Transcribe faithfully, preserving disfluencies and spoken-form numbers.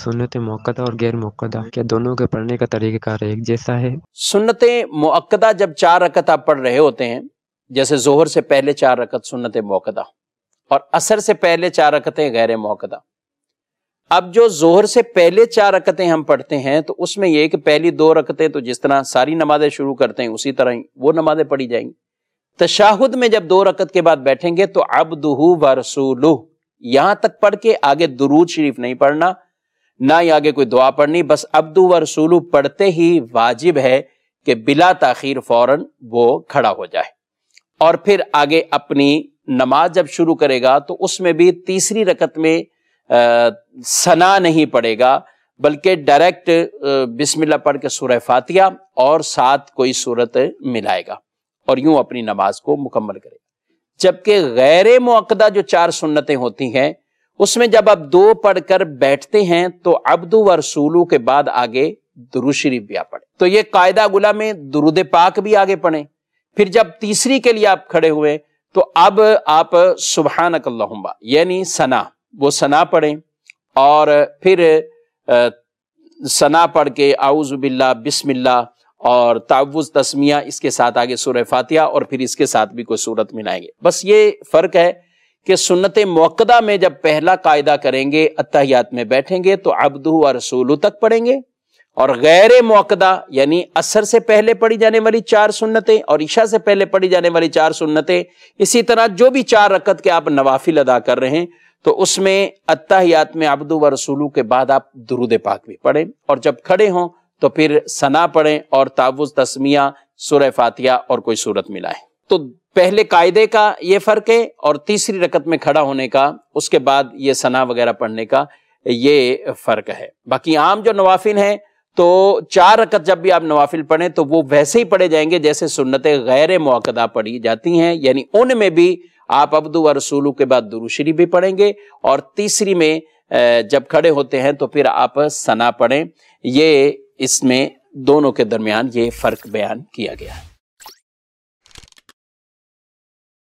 سنت موقدہ اور غیر موقدہ کیا دونوں کے پڑھنے کا طریقہ کار ایک جیسا ہے؟ سنت موقدہ جب چار رکعت آپ پڑھ رہے ہوتے ہیں، جیسے ظہر سے پہلے چار رکعت سنت موقدہ اور عصر سے پہلے چار رکعتیں غیر موقدہ۔ اب جو ظہر سے پہلے چار رکعتیں ہم پڑھتے ہیں تو اس میں یہ کہ پہلی دو رکعتیں تو جس طرح ساری نمازیں شروع کرتے ہیں اسی طرح ہی وہ نمازیں پڑھی جائیں گی۔ تشہد میں جب دو رکعت کے بعد بیٹھیں گے تو عبدہ و رسولہ یہاں تک پڑھ کے آگے درود شریف نہیں پڑھنا، نہ ہی آگے کوئی دعا پڑھنی، بس عبدہ و رسولہ پڑھتے ہی واجب ہے کہ بلا تاخیر فوراً وہ کھڑا ہو جائے، اور پھر آگے اپنی نماز جب شروع کرے گا تو اس میں بھی تیسری رکعت میں ثنا نہیں پڑھے گا، بلکہ ڈائریکٹ بسم اللہ پڑھ کے سورہ فاتحہ اور ساتھ کوئی سورت ملائے گا اور یوں اپنی نماز کو مکمل کرے گا۔ جبکہ غیر موقدہ جو چار سنتیں ہوتی ہیں اس میں جب آپ دو پڑھ کر بیٹھتے ہیں تو عبدہ و رسولہ کے بعد آگے درود شریف بھی آپ پڑھیں، تو یہ قاعدہ گلا میں درود پاک بھی آگے پڑھیں۔ پھر جب تیسری کے لیے آپ کھڑے ہوئے تو اب آپ سبحانک اللہم یعنی ثنا وہ ثنا پڑھیں، اور پھر ثنا پڑھ کے اعوذ باللہ بسم اللہ اور تعوذ تسمیہ اس کے ساتھ آگے سورہ فاتحہ اور پھر اس کے ساتھ بھی کوئی سورت ملائیں گے۔ بس یہ فرق ہے کہ سنت موقدہ میں جب پہلا قاعدہ کریں گے اتحیات میں بیٹھیں گے تو عبدہ و رسولہ تک پڑھیں گے، اور غیر موقدہ یعنی عصر سے پہلے پڑھی جانے والی چار سنتیں اور عشاء سے پہلے پڑھی جانے والی چار سنتیں، اسی طرح جو بھی چار رکعت کے آپ نوافل ادا کر رہے ہیں تو اس میں اتحیات میں عبدہ و رسولہ کے بعد آپ درود پاک بھی پڑھیں، اور جب کھڑے ہوں تو پھر ثنا پڑھیں اور تعوذ تسمیہ سورہ فاتحہ اور کوئی سورت ملائیں۔ تو پہلے قاعدے کا یہ فرق ہے اور تیسری رکعت میں کھڑا ہونے کا، اس کے بعد یہ ثنا وغیرہ پڑھنے کا یہ فرق ہے۔ باقی عام جو نوافل ہیں تو چار رکعت جب بھی آپ نوافل پڑھیں تو وہ ویسے ہی پڑھے جائیں گے جیسے سنتیں غیر موقدہ پڑھی جاتی ہیں، یعنی ان میں بھی آپ عبدہ و رسولہ کے بعد درود شریف بھی پڑھیں گے، اور تیسری میں جب کھڑے ہوتے ہیں تو پھر آپ ثنا پڑھیں۔ یہ اس میں دونوں کے درمیان یہ فرق بیان کیا گیا ہے۔